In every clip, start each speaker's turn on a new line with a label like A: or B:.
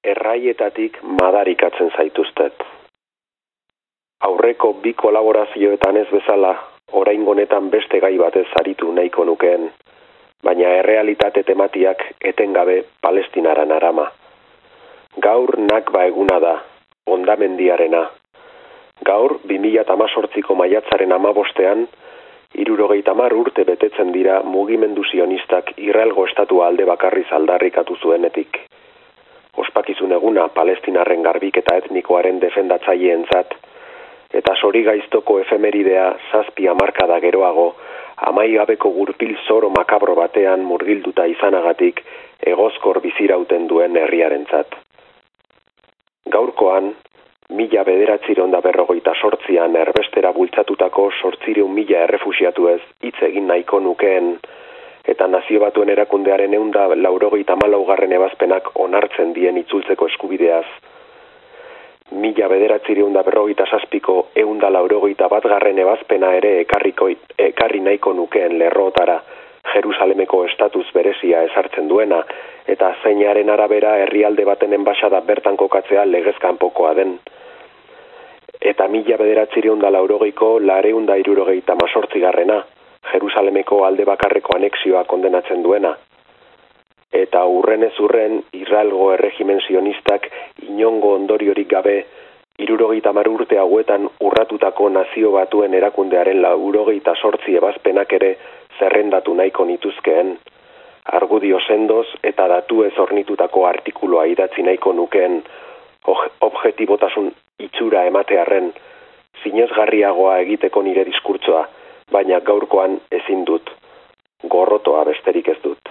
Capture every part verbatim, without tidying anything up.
A: erraietatik madarikatzen zaituztet. Aurreko bi kolaborazioetan ez bezala, oraingo honetan beste gai batez aritu nahiko nukeen, baina errealitate tematiak etengabe Palestinara narama. Gaur Nakba eguna da, hondamendiarena. Gaur, bi mila hemezortziko maiatzaren hamabostean, hirurogeita hamar urte betetzen dira mugimendu sionistak Israelgo estatua alde bakarriz aldarrikatu zuenetik. Ospakizun eguna Palestinarren garbiketa etnikoaren defendatzaileentzat, eta sorigaiztoko efemeridea zazpi hamarkada geroago, amaigabeko gurpil zoro makabro batean murgilduta izanagatik egozkor bizirauten duen herriarentzat. Gaurkoan, mila bederatziehun eta berrogeita zortzian erbestera bultzatutako zortziehun mila errefuxiatuez hitz egin nahiko nukeen, eta Nazio Batuen erakundearen ehun eta laurogeita hamalaugarren ebazpenak onartzen dien itzultzeko eskubideaz, mila bederatziehun eta berrogeita zazpiko ehun eta laurogeita batgarren ebazpena ere ekarriko, ekarri nahiko nukeen lerrootara, Jerusalemeko estatuz berezia ezartzen duena, eta zeinaren arabera herrialde baten enbaxada bertan kokatzea legez kanpokoa den. Eta mila bederatziehun eta laurogeiko laurehun eta hirurogeita hemezortzigarrena, Jerusalemeko alde bakarreko anexioa kondenatzen duena. Eta urrenez urren, Israelgo erregimen sionistak inongo ondoriorik gabe, hirurogeita hamar urte hauetan urratutako Nazio Batuen erakundearen laurogeita zortzi ebazpenak ere zerrendatu nahiko nituzkeen, argudio sendoz eta datuez hornitutako artikulua idatzi nahiko nukeen, objetibotasun itxura ematearren, zinezgarriagoa egiteko nire diskurtsoa, baina gaurkoan ezin dut, gorrotoa besterik ez dut.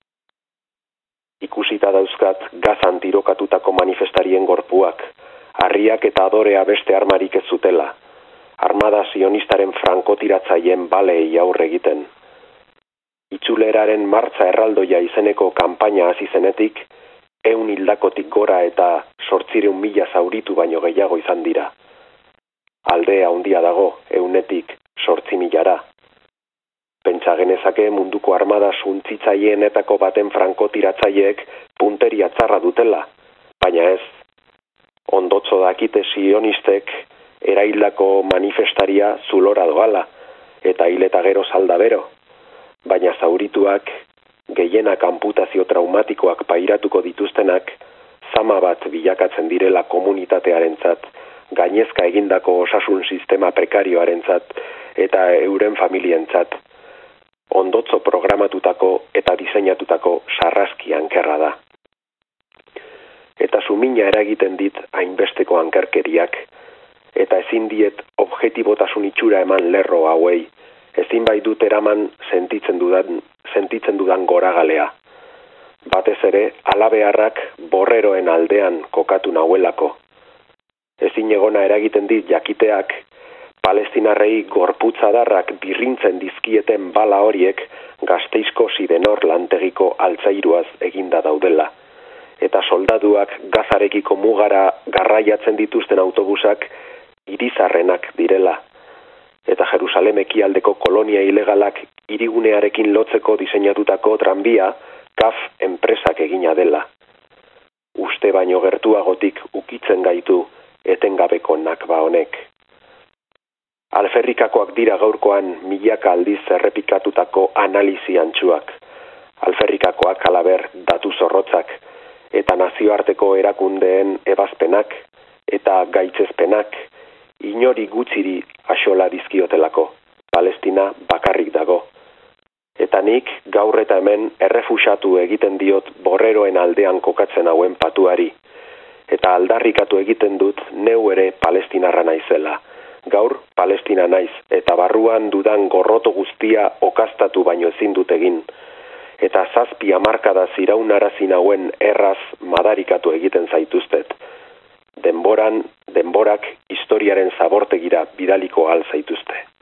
A: Ikusita dauzkat Gazan tirokatutako manifestarien gorpuak, harriak eta adorea beste armarik ez zutela, armada sionistaren frankotiratzaien balei aurre egiten. Itzuleraren martza erraldoia izeneko kanpaina hasi zenetik, ehun hildakotik gora eta zortziehun mila zauritu baino gehiago izan dira. Aldea handia dago, ehunetik zortzi milara. Pentsa genezake munduko armada suntzitzaileenetako baten frankotiratzaileek punteria txarra dutela, baina ez. Ondotzo dakite sionistek eraildako manifestaria zulora doala, eta hil eta gero salda bero. Baina zaurituak, gehienak amputazio traumatikoak pairatuko dituztenak, zama bat bilakatzen direla komunitatearentzat, gainezka egindako osasun sistema prekarioarentzat eta euren familientzat. Ondotzo programatutako eta diseinatutako sarraski ankerra da. Eta sumina eragiten dit hainbesteko ankerkeriak, eta ezin diet objetibotasun itxura eman lerro hauei, ezin bai dut eraman sentitzen dudan, sentitzen dudan goragalea. Batez ere, alabeharrak borreroen aldean kokatu nahuelako. Ezin egona eragiten dit jakiteak, Palestinarrei gorputzadarrak birrintzen dizkieten bala horiek Gasteizko Sidenor lantegiko altzairuaz eginda daudela. Eta soldaduak Gazarekiko mugara garraiatzen dituzten autobusak irizarrenak direla. Eta Jerusalem ekialdeko kolonia ilegalak hirigunearekin lotzeko diseinatutako tranbia Kaf enpresak egina dela. Uste baino gertuagotik ukitzen gaitu etengabeko Nakba honek. Alferrikakoak dira gaurkoan milaka aldiz errepikatutako analisi antxuak. Alferrikakoak alaber datu zorrotzak, eta nazioarteko erakundeen ebazpenak, eta gaitzezpenak, inori gutxiri axola dizkiotelako, Palestina bakarrik dago. Eta nik gaur eta hemen errefusatu egiten diot borreroen aldean kokatzen hauen patuari, eta aldarrikatu egiten dut neu ere Palestinarra naizela. Gaur Palestina naiz, eta barruan dudan gorroto guztia okaztatu baino ezin dut egin, eta zazpi hamarkada ziraunarazi nauen erraz madarikatu egiten zaituztet. Denboran, denborak historiaren zabortegira bidaliko al zaituzte.